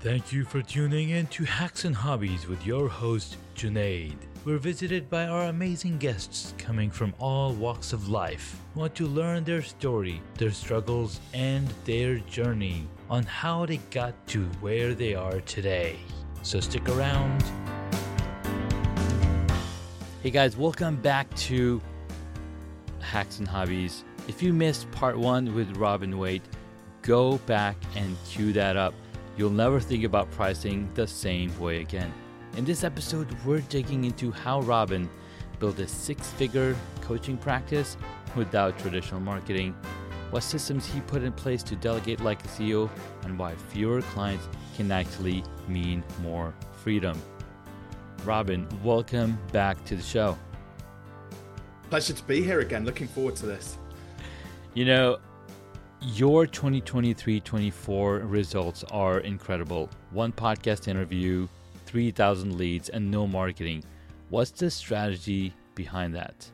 Thank you for tuning in to Hacks and Hobbies with your host, Junaid. We're visited by our amazing guests coming from all walks of life who want to learn their story, their struggles, and their journey on how they got to where they are today. So stick around. Hey guys, welcome back to Hacks and Hobbies. If you missed part 1 with Robin Waite, go back and cue that up. You'll never think about pricing the same way again. In this episode, we're digging into how Robin built a 6-figure coaching practice without traditional marketing, what systems he put in place to delegate like a CEO, and why fewer clients can actually mean more freedom. Robin, welcome back to the show. Pleasure to be here again. Looking forward to this. You know, your 2023-24 results are incredible. 1 podcast interview, 3,000 leads, and no marketing. What's the strategy behind that?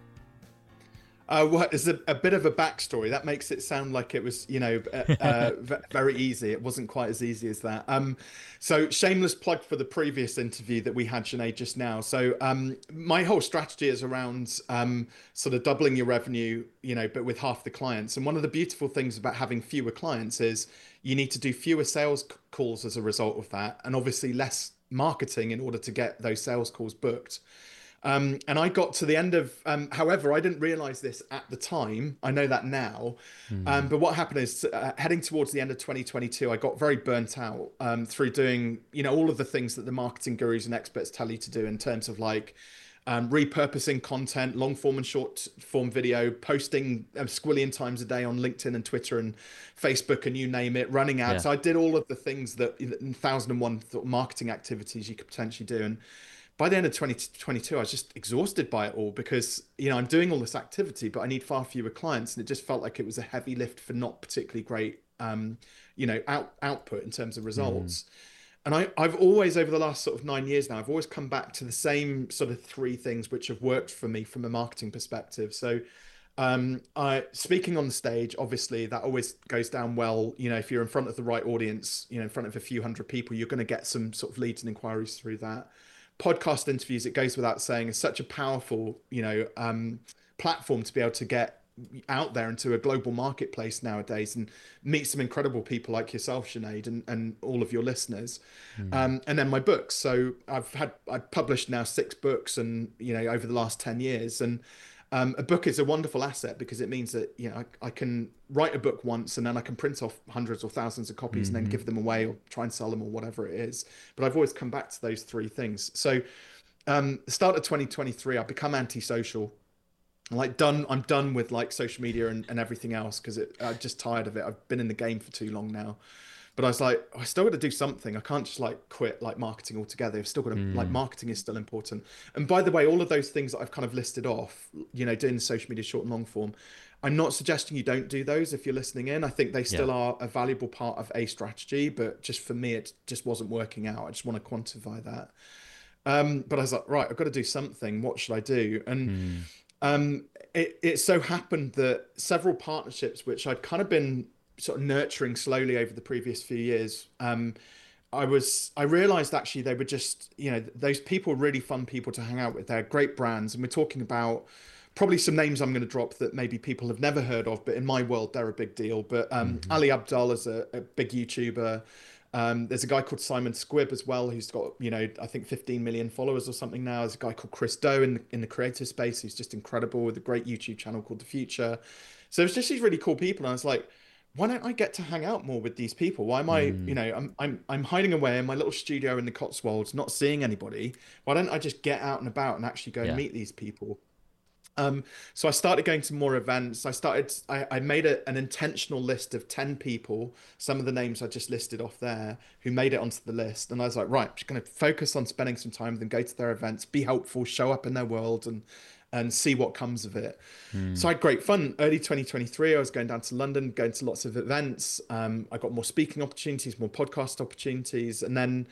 It's a bit of a backstory. That makes it sound like it was, very easy. It wasn't quite as easy as that. So shameless plug for the previous interview that we had, Sinead, just now. So my whole strategy is around sort of doubling your revenue, but with half the clients. And one of the beautiful things about having fewer clients is you need to do fewer sales calls as a result of that, and obviously less marketing in order to get those sales calls booked. And I got to the end of, however, I didn't realize this at the time. I know that now. But what happened is heading towards the end of 2022, I got very burnt out through doing, all of the things that the marketing gurus and experts tell you to do in terms of like repurposing content, long form and short form video, posting a squillion times a day on LinkedIn and Twitter and Facebook and you name it, running ads. Yeah. I did all of the things that 1001 marketing activities you could potentially do. And by the end of 2022, I was just exhausted by it all because, I'm doing all this activity, but I need far fewer clients. And it just felt like it was a heavy lift for not particularly great, output in terms of results. And I've always, over the last sort of 9 years now, I've always come back to the same sort of 3 things which have worked for me from a marketing perspective. So speaking on the stage, obviously that always goes down well. If you're in front of the right audience, in front of a few hundred people, you're going to get some sort of leads and inquiries through that. Podcast interviews, it goes without saying, is such a powerful, platform to be able to get out there into a global marketplace nowadays and meet some incredible people like yourself, Sinead, and all of your listeners. And then my books. So I've published now 6 books and, over the last 10 years. And a book is a wonderful asset because it means that, I can write a book once and then I can print off hundreds or thousands of copies and then give them away or try and sell them or whatever it is. But I've always come back to those 3 things. So the start of 2023, I've become antisocial. I'm done with like social media and everything else because I'm just tired of it. I've been in the game for too long now. But I was like, I still got to do something. I can't just like quit like marketing altogether. I've still got to like marketing is still important. And by the way, all of those things that I've kind of listed off, doing social media short and long form, I'm not suggesting you don't do those if you're listening in. I think they still are a valuable part of a strategy, but just for me, it just wasn't working out. I just want to quantify that. But I was like, right, I've got to do something. What should I do? And it so happened that several partnerships, which I'd kind of been sort of nurturing slowly over the previous few years, I realized actually they were just, those people are really fun people to hang out with. They're great brands. And we're talking about probably some names I'm going to drop that maybe people have never heard of, but in my world, they're a big deal. But Ali Abdaal is a big YouTuber. There's a guy called Simon Squibb as well, who's got, I think 15 million followers or something now. There's a guy called Chris Do in the creative space who's just incredible with a great YouTube channel called The Future. So it's just these really cool people. And I was like, why don't I get to hang out more with these people? Why am I, I'm hiding away in my little studio in the Cotswolds, not seeing anybody. Why don't I just get out and about and actually go and meet these people? So I started going to more events. I made an intentional list of 10 people, some of the names I just listed off there, who made it onto the list. And I was like, right, I'm just going to focus on spending some time with them, go to their events, be helpful, show up in their world and see what comes of it. So I had great fun. Early 2023, I was going down to London, going to lots of events. I got more speaking opportunities, more podcast opportunities. And then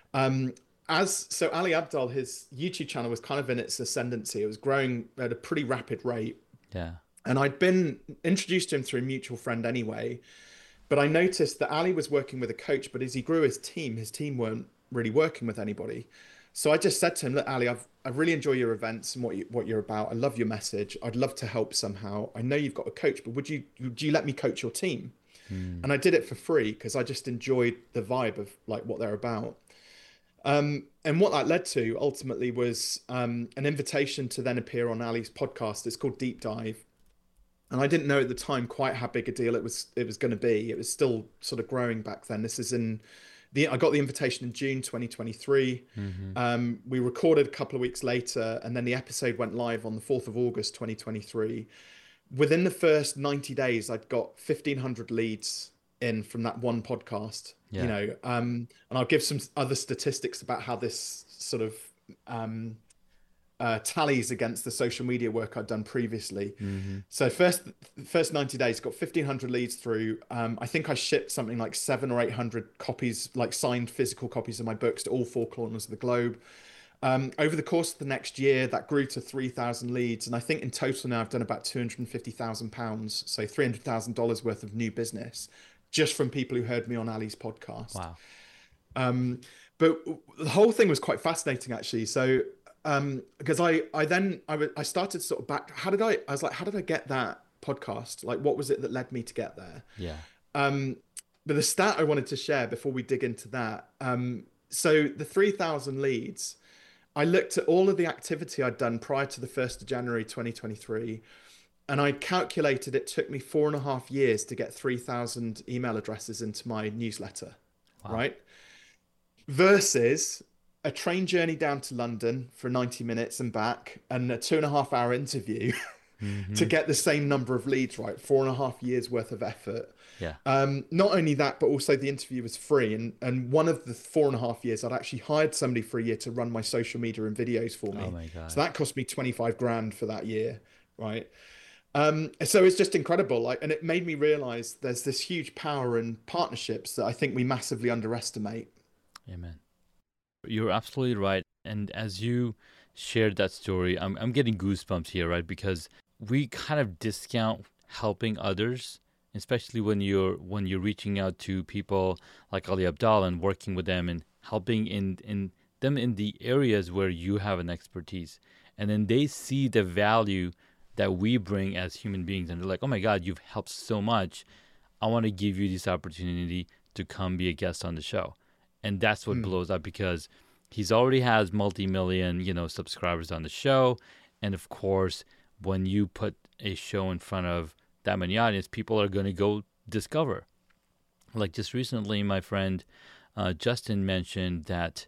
Ali Abdaal, his YouTube channel was kind of in its ascendancy. It was growing at a pretty rapid rate. Yeah. And I'd been introduced to him through a mutual friend anyway. But I noticed that Ali was working with a coach, but as he grew his team weren't really working with anybody. So I just said to him, look, Ali, I really enjoy your events and what you're about. I love your message. I'd love to help somehow. I know you've got a coach, but would you let me coach your team? Mm. And I did it for free because I just enjoyed the vibe of like what they're about. And what that led to ultimately was an invitation to then appear on Ali's podcast. It's called Deep Dive. And I didn't know at the time quite how big a deal it was going to be. It was still sort of growing back then. This is in the I got the invitation in June 2023. Mm-hmm. We recorded a couple of weeks later, and then the episode went live on the 4th of August 2023. Within the first 90 days, I'd got 1,500 leads in from that one podcast. Yeah. And I'll give some other statistics about how this sort of tallies against the social media work I'd done previously. Mm-hmm. So first 90 days, got 1,500 leads through. I think I shipped something like 700 or 800 copies, like signed physical copies of my books to all four corners of the globe. Over the course of the next year, that grew to 3,000 leads. And I think in total now I've done about £250,000, so $300,000 worth of new business just from people who heard me on Ali's podcast. Wow. But the whole thing was quite fascinating, actually. So because I started sort of back, how did I get that podcast? Like, what was it that led me to get there? Yeah. But the stat I wanted to share before we dig into that, so the 3,000 leads, I looked at all of the activity I'd done prior to the 1st of January 2023, and I calculated it took me 4.5 years to get 3,000 email addresses into my newsletter, Wow. right? Versus a train journey down to London for 90 minutes and back, and a 2.5 hour interview Mm-hmm. to get the same number of leads, right? 4.5 years worth of effort. Yeah. Not only that, but also the interview was free. And one of the 4.5 years, I'd actually hired somebody for a year to run my social media and videos for me. Oh my God. So that cost me 25 grand for that year, right? So it's just incredible. Like, and it made me realize there's this huge power in partnerships that I think we massively underestimate. Amen. You're absolutely right. And as you shared that story, I'm getting goosebumps here, right? Because we kind of discount helping others, especially when you're reaching out to people like Ali Abdaal and working with them and helping in them in the areas where you have an expertise. And then they see the value that we bring as human beings, and they're like, oh my God, you've helped so much. I want to give you this opportunity to come be a guest on the show. And that's what blows up, because he's already has multi-million, subscribers on the show. And of course, when you put a show in front of that many audience, people are going to go discover. Like just recently, my friend Justin mentioned that,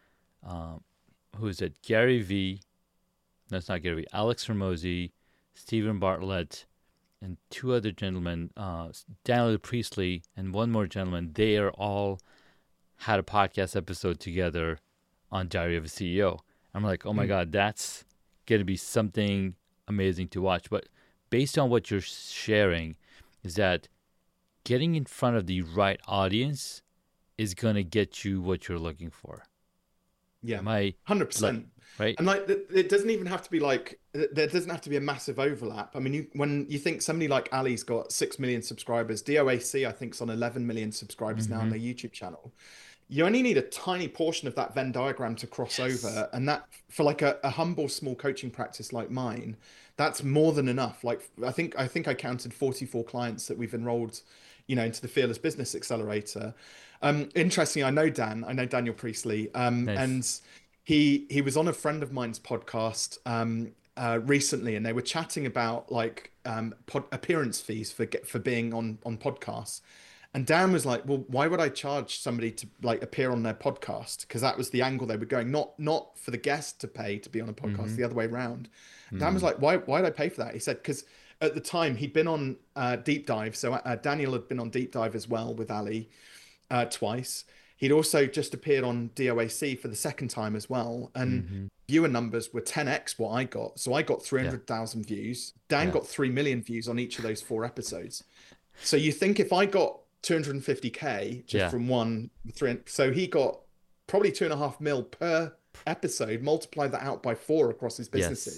who is it? Gary Vee. That's not Gary Vee. Alex Hormozi, Stephen Bartlett, and two other gentlemen, Daniel Priestley, and one more gentleman. They are all had a podcast episode together on Diary of a CEO. I'm like, oh my God, that's going to be something amazing to watch. But based on what you're sharing, is that getting in front of the right audience is going to get you what you're looking for. Yeah, Am I 100%. right? And like, it doesn't even have to be like, there doesn't have to be a massive overlap. I mean, when you think somebody like Ali's got 6 million subscribers, DOAC, I think, is on 11 million subscribers now on their YouTube channel. You only need a tiny portion of that Venn diagram to cross over. And that, for like a humble, small coaching practice like mine, that's more than enough. Like, I think I counted 44 clients that we've enrolled, into the Fearless Business Accelerator. Interestingly, I know Daniel Priestley, Nice. and he was on a friend of mine's podcast recently, and they were chatting about like appearance fees for being on podcasts. And Dan was like, well, why would I charge somebody to like appear on their podcast? Because that was the angle they were going, not for the guest to pay to be on a podcast, the other way around. Dan was like, why did I pay for that? He said, because at the time he'd been on Deep Dive. So Daniel had been on Deep Dive as well with Ali twice. He'd also just appeared on DOAC for the second time as well. And viewer numbers were 10x what I got. So I got 300,000 views. Dan got 3 million views on each of those 4 episodes. So you think if I got 250K just from one, so he got probably 2.5 mil per episode, multiply that out by 4 across his businesses.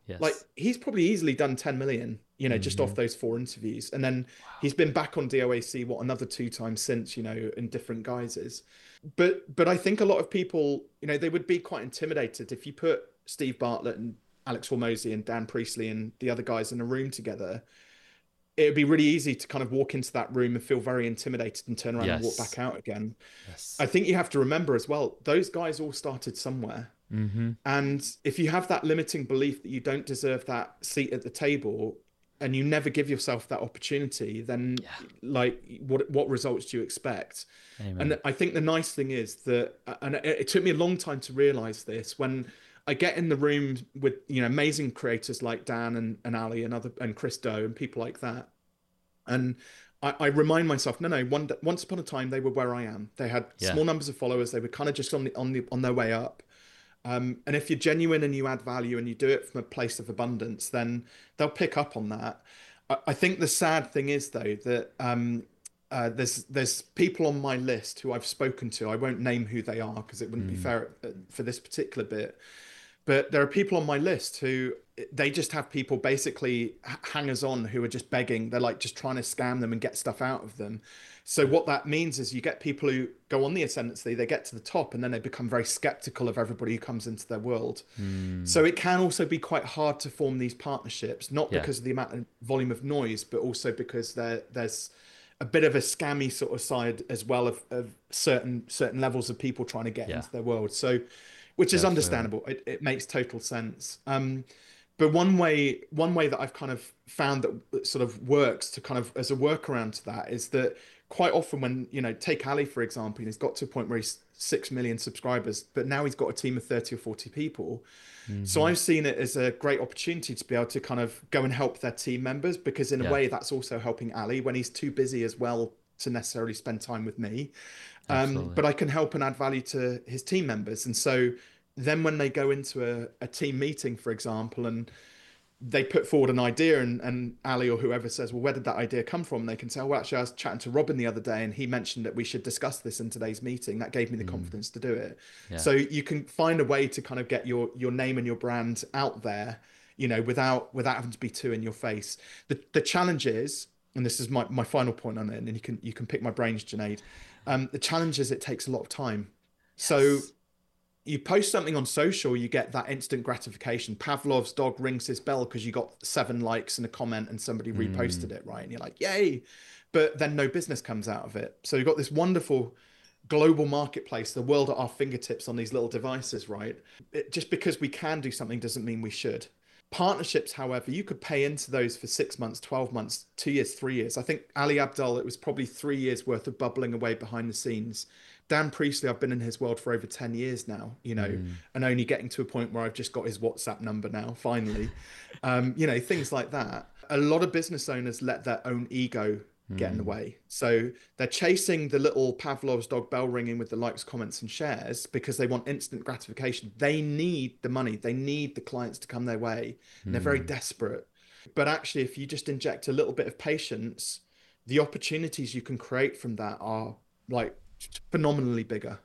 Like Yes. he's probably easily done 10 million, just Hmm. off those 4 interviews. And then Wow. he's been back on DOAC, another 2 times since, in different guises. But I think a lot of people, they would be quite intimidated if you put Steve Bartlett and Alex Hormozy and Dan Priestley and the other guys in a room together. It would be really easy to kind of walk into that room and feel very intimidated and turn around and walk back Yes. out again. I Yes. think you have to remember as well, those guys all started somewhere. Hmm. And if you have that limiting belief that you don't deserve that seat at the table and you never give yourself that opportunity, then Yeah. like what results do you expect? Amen. And I think the nice thing is that, and it took me a long time to realize this, when I get in the room with amazing creators like Dan and Ali and Chris Do and people like that, and I remind myself, no, once upon a time they were where I am. They had Yeah. small numbers of followers. They were kind of just on their way up. And if you're genuine and you add value and you do it from a place of abundance, then they'll pick up on that. I think the sad thing is though that there's people on my list who I've spoken to. I won't name who they are because it wouldn't be Mm. fair for this particular bit. But there are people on my list who they just have people basically hangers on who are just begging. They're like just trying to scam them and get stuff out of them. So Yeah. what that means is you get people who go on the ascendancy, they get to the top, and then they become very skeptical of everybody who comes into their world. Mm. So it can also be quite hard to form these partnerships, not Yeah. because of the amount of volume of noise, but also because there's a bit of a scammy sort of side as well of certain levels of people trying to get Yeah. into their world. So, which is Definitely. understandable. It makes total sense. But one way that I've kind of found that sort of works to kind of as a workaround to that is that quite often when take Ali for example, he's got to a point where he's 6 million subscribers, but now he's got a team of 30 or 40 people. So Hmm. I've seen it as a great opportunity to be able to kind of go and help their team members, because in a Yeah. way that's also helping Ali when he's too busy as well to necessarily spend time with me. Absolutely. But I can help and add value to his team members. And so then when they go into a team meeting, for example, and they put forward an idea, and Ali or whoever says, well, where did that idea come from? And they can say, oh, well, actually, I was chatting to Robin the other day and he mentioned that we should discuss this in today's meeting. That gave me the Mm. confidence to do it. Yeah. So you can find a way to kind of get your name and your brand out there, without having to be too in your face. The challenge is, and this is my final point on it, and then you can pick my brains, Junaid. The challenge is it takes a lot of time. So Yes. you post something on social, you get that instant gratification. Pavlov's dog rings his bell because you got 7 likes and a comment and somebody Mm. reposted it, right? And you're like, yay. But then no business comes out of it. So you've got this wonderful global marketplace, the world at our fingertips on these little devices, right? Just because we can do something doesn't mean we should. Partnerships, however, you could pay into those for 6 months, 12 months, 2 years, 3 years. I think Ali Abdaal, it was probably 3 years worth of bubbling away behind the scenes. Dan Priestley, I've been in his world for over 10 years now, Mm. and only getting to a point where I've just got his WhatsApp number now, finally. Things like that. A lot of business owners let their own ego get in the Mm. way. So they're chasing the little Pavlov's dog bell ringing with the likes, comments, and shares because they want instant gratification. They need the money, they need the clients to come their way, and they're very Mm. desperate. But actually, if you just inject a little bit of patience, the opportunities you can create from that are like phenomenally bigger.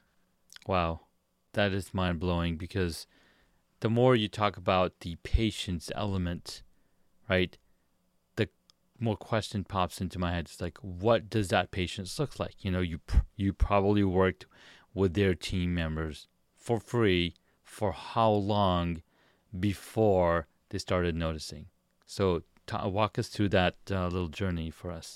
Wow. That is mind blowing because the more you talk about the patience element, right, the more question pops into my head. It's like, what does that patience look like? You probably worked with their team members for free for how long before they started noticing? So walk us through that little journey for us.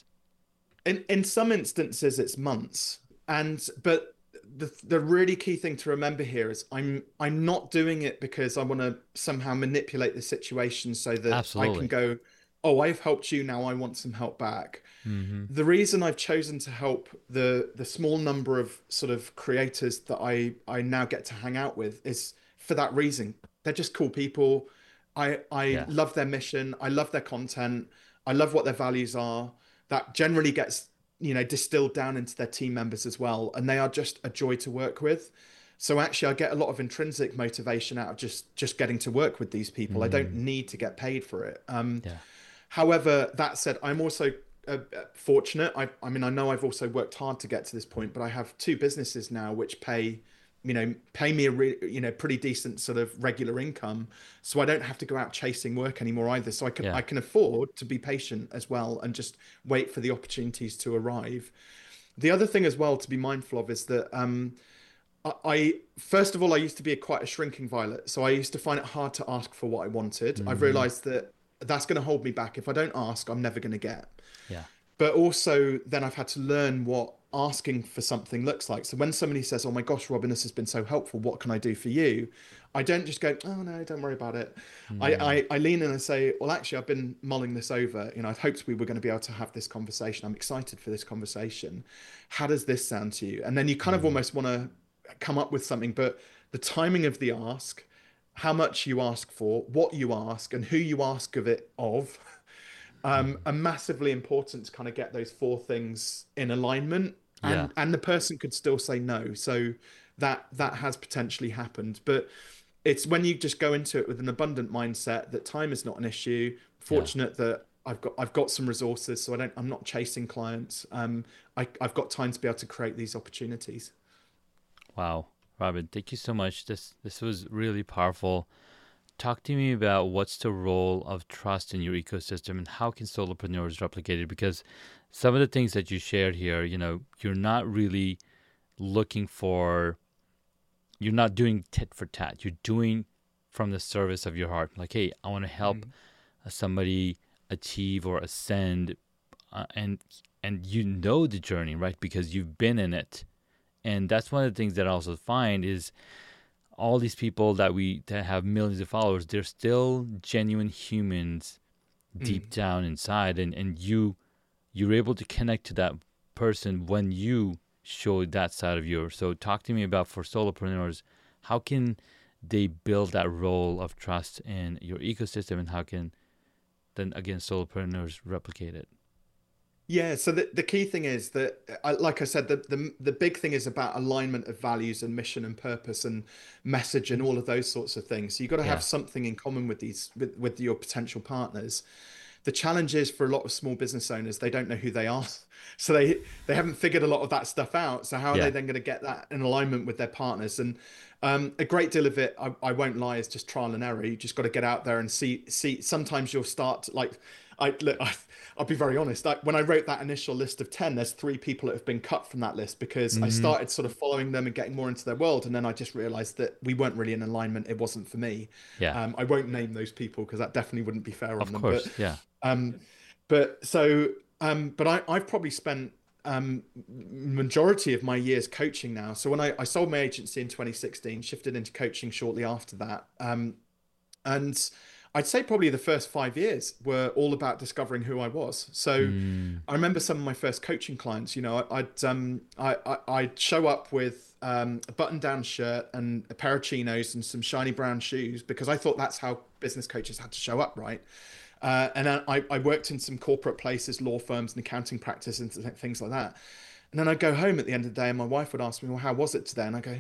In some instances, it's months, but the really key thing to remember here is I'm not doing it because I want to somehow manipulate the situation so that I can Absolutely. go, oh, I've helped you, now I want some help back. Mm-hmm. The reason I've chosen to help the small number of sort of creators that I now get to hang out with is for that reason. They're just cool people. I Yeah. love their mission. I love their content. I love what their values are. That generally gets, distilled down into their team members as well, and they are just a joy to work with. So actually, I get a lot of intrinsic motivation out of just getting to work with these people. I don't Mm. need to get paid for it. Yeah. However, that said, I'm also fortunate. I mean, I know I've also worked hard to get to this point, but I have 2 businesses now which pay pay me pretty decent sort of regular income, so I don't have to go out chasing work anymore either. So Yeah. I can afford to be patient as well and just wait for the opportunities to arrive. The other thing as well to be mindful of is that first of all, I used to be quite a shrinking violet, so I used to find it hard to ask for what I wanted. I've Hmm. realized that that's going to hold me back. If I don't ask, I'm never going to get. Yeah. But also, then I've had to learn what asking for something looks like. So when somebody says, "Oh my gosh, Robin, this has been so helpful. What can I do for you?" I don't just go, "Oh no, don't worry about it." Mm. I lean in and say, "Well, actually, I've been mulling this over. I hoped we were going to be able to have this conversation. I'm excited for this conversation. How does this sound to you?" And then you kind of Mm. almost want to come up with something, but the timing of the ask, how much you ask for, what you ask, and who you ask of it of, are massively important to kind of get those four things in alignment. Yeah. And the person could still say no. So that has potentially happened. But it's when you just go into it with an abundant mindset that time is not an issue. Yeah. Fortunate that I've got some resources, so I'm not chasing clients. I've got time to be able to create these opportunities. Wow. Robin, thank you so much. This was really powerful. Talk to me about what's the role of trust in your ecosystem and how can solopreneurs replicate it? Because some of the things that you shared here, you're not really looking for, you're not doing tit for tat. You're doing from the service of your heart. Like, hey, I want to help Mm. somebody achieve or ascend, and the journey, right? Because you've been in it. And that's one of the things that I also find is all these people that have millions of followers, they're still genuine humans deep Mm. down inside, and you're able to connect to that person when you show that side of you. So talk to me about, for solopreneurs, how can they build that role of trust in your ecosystem, and how can then again solopreneurs replicate it? Yeah, so the key thing is that, like I said, the big thing is about alignment of values and mission and purpose and message and all of those sorts of things. So you've got to have Yeah. something in common with with your potential partners. The challenge is for a lot of small business owners, they don't know who they are. So they haven't figured a lot of that stuff out. So how are they Yeah. then going to get that in alignment with their partners? And a great deal of it, I won't lie, is just trial and error. You just got to get out there and see. Sometimes you'll start like I'll be very honest. When I wrote that initial list of 10, there's three people that have been cut from that list because I Mm-hmm. started sort of following them and getting more into their world. And then I just realized that we weren't really in alignment. It wasn't for me. Yeah. I won't name those people because that definitely wouldn't be fair on Of them. course. Yeah. Um, but I've probably spent majority of my years coaching now. So when I sold my agency in 2016, shifted into coaching shortly after that. And I'd say probably the first 5 years were all about discovering who I was. So Mm. I remember some of my first coaching clients, I'd show up with a button-down shirt and a pair of chinos and some shiny brown shoes because I thought that's how business coaches had to show up, right? And I worked in some corporate places, law firms and accounting practice and things like that. And then I'd go home at the end of the day and my wife would ask me, well, how was it today? And I go,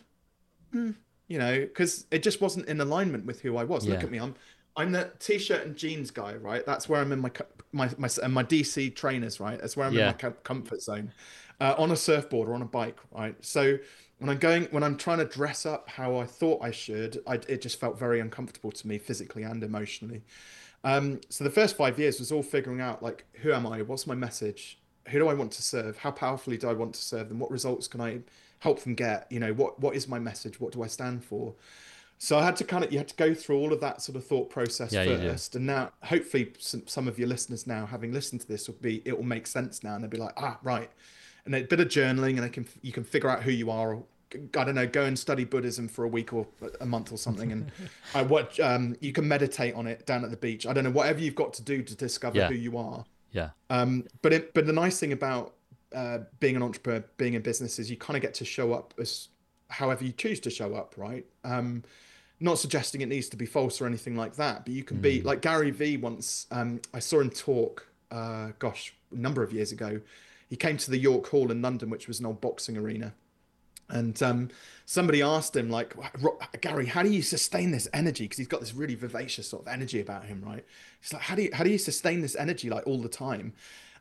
because it just wasn't in alignment with who I was. Look Yeah. at me, I'm the t-shirt and jeans guy, right? That's where I'm in my DC trainers, right? That's where I'm in my Yeah. comfort zone, on a surfboard or on a bike, right? So when I'm trying to dress up how I thought I should, it just felt very uncomfortable to me physically and emotionally. So the first 5 years was all figuring out like, who am I? What's my message? Who do I want to serve? How powerfully do I want to serve them? What results can I help them get? What is my message? What do I stand for? So you had to go through all of that sort of thought process Yeah. You do. first. And now hopefully some of your listeners now, having listened to this, it will make sense now. And they'll be like, ah, right. And a bit of journaling and you can figure out who you are. Or, I don't know, go and study Buddhism for a week or a month or something. And you can meditate on it down at the beach. I don't know, whatever you've got to do to discover Yeah. who you are. Yeah. But the nice thing about being an entrepreneur, being in business, is you kind of get to show up as however you choose to show up, right? Not suggesting it needs to be false or anything like that, but you can be Mm. like Gary Vee once. I saw him talk, gosh, a number of years ago. He came to the York Hall in London, which was an old boxing arena. And somebody asked him, like, Gary, how do you sustain this energy? Because he's got this really vivacious sort of energy about him, right? He's like, how do you sustain this energy like all the time?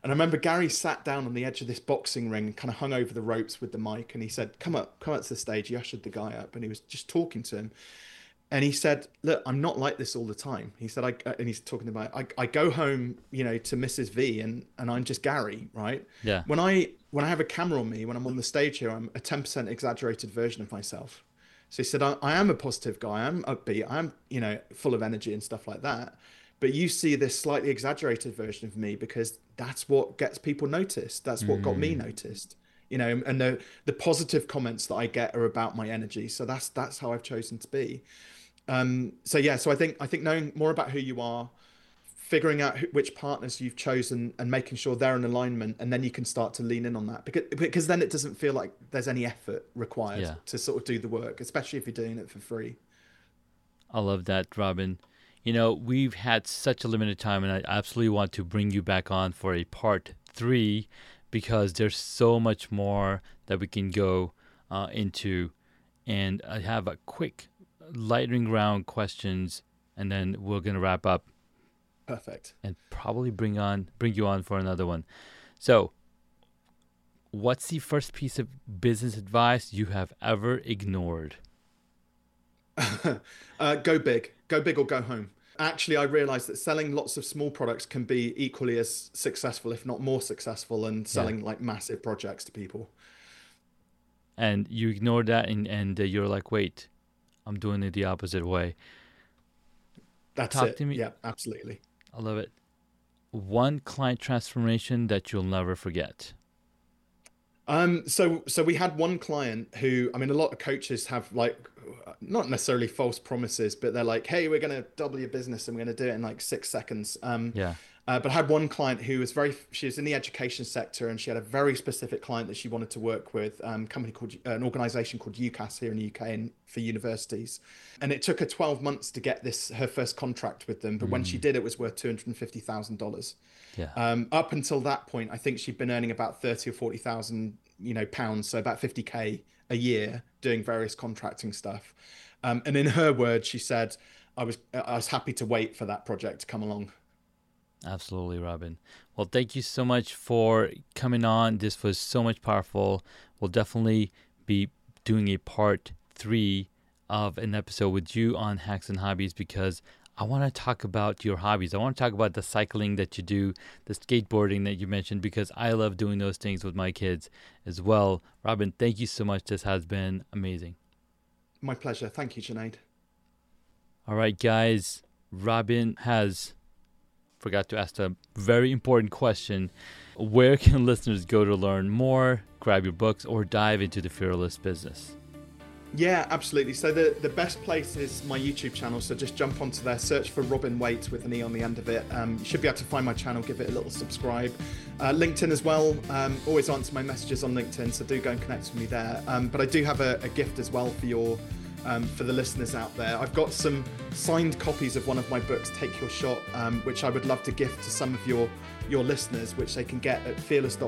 And I remember Gary sat down on the edge of this boxing ring, kind of hung over the ropes with the mic, and he said, come up to the stage. He ushered the guy up, and he was just talking to him. And he said, look, I'm not like this all the time. He said, and he's talking about, I go home, to Mrs. V, and I'm just Gary, right? Yeah. When I have a camera on me, when I'm on the stage here, I'm a 10% exaggerated version of myself. So he said, I am a positive guy. I'm upbeat. I'm, full of energy and stuff like that. But you see this slightly exaggerated version of me because that's what gets people noticed. That's what got me noticed, and the positive comments that I get are about my energy. So that's how I've chosen to be. So I think knowing more about who you are, figuring out which partners you've chosen and making sure they're in alignment, and then you can start to lean in on that because then it doesn't feel like there's any effort required to sort of do the work, especially if you're doing it for free. I love that, Robin. We've had such a limited time, and I absolutely want to bring you back on for a part 3 because there's so much more that we can go into. And I have a quick lightning round questions, and then we're going to wrap up. Perfect. And probably bring you on for another one. So, what's the first piece of business advice you have ever ignored? Go big or go home. Actually, I realized that selling lots of small products can be equally as successful, if not more successful, than selling like massive projects to people. And you ignored that, and you're like, wait, I'm doing it the opposite way. Talk to me. Yeah, absolutely. I love it. One client transformation that you'll never forget. So we had one client who, a lot of coaches have not necessarily false promises, but they're like, hey, we're going to double your business and we're going to do it in like 6 seconds. But I had one client who was she was in the education sector, and she had a very specific client that she wanted to work with, an organization called UCAS here in the UK and for universities. And it took her 12 months to get her first contract with them. But when she did, it was worth $250,000. Yeah. Up until that point, I think she'd been earning about 30 or 40,000, pounds. So about 50K a year doing various contracting stuff. And in her words, she said, I was happy to wait for that project to come along. Absolutely, Robin. Well, thank you so much for coming on. This was so much powerful. We'll definitely be doing a part 3 of an episode with you on Hacks and Hobbies because I want to talk about your hobbies. I want to talk about the cycling that you do, the skateboarding that you mentioned, because I love doing those things with my kids as well. Robin, thank you so much. This has been amazing. My pleasure. Thank you, Junaid. All right, guys. Robin forgot to ask a very important question. Where can listeners go to learn more, grab your books, or dive into the Fearless business? Yeah, absolutely. So the best place is my YouTube channel. So just jump onto there, search for Robin Waite with an E on the end of it. You should be able to find my channel, give it a little subscribe. LinkedIn as well. Always answer my messages on LinkedIn, so do go and connect with me there. But I do have a gift as well for the listeners out there. I've got some signed copies of one of my books, Take Your Shot, which I would love to gift to some of your listeners, which they can get at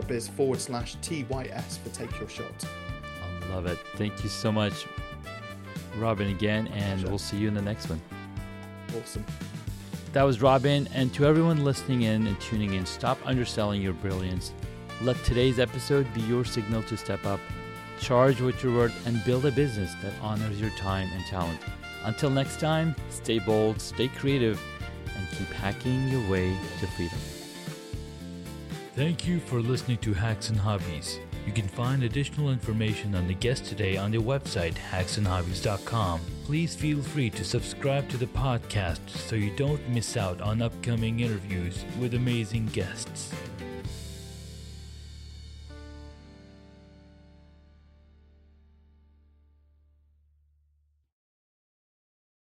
fearless.biz/TYS for Take Your Shot. I love it. Thank you so much, Robin, again, and we'll see you in the next one. Awesome. That was Robin, and to everyone listening in and tuning in, stop underselling your brilliance. Let today's episode be your signal to step up, charge what you're worth, and build a business that honors your time and talent. Until next time, stay bold, stay creative, and keep hacking your way to freedom. Thank you for listening to Hacks and Hobbies. You can find additional information on the guest today on the website hacksandhobbies.com. Please feel free to subscribe to the podcast so you don't miss out on upcoming interviews with amazing guests.